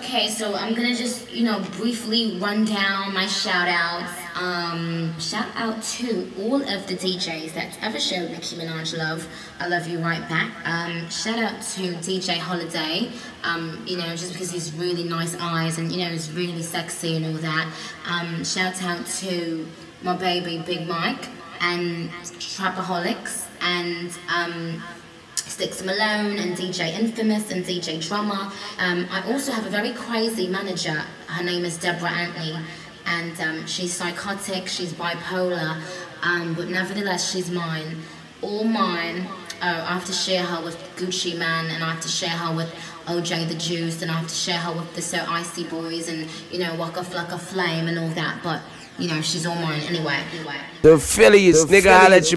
Okay, so I'm gonna just, briefly run down my shout outs. Shout out to all of the DJs that's ever showed Nicki Minaj love. I love you right back. Shout out to DJ Holiday, just because he's really nice eyes and, he's really sexy and all that. Shout out to my baby Big Mike and Trapaholics and, Sticks Malone and DJ Infamous and DJ Drummer. I also have a very crazy manager. Her name is Deborah Antley, and she's psychotic, she's bipolar, but nevertheless she's mine. All mine. I have to share her with Gucci Man, and I have to share her with OJ the Juice, and I have to share her with the So Icy Boys, and Waka Flocka Flame and all that, but she's all mine anyway. The Phillies, nigga, I let you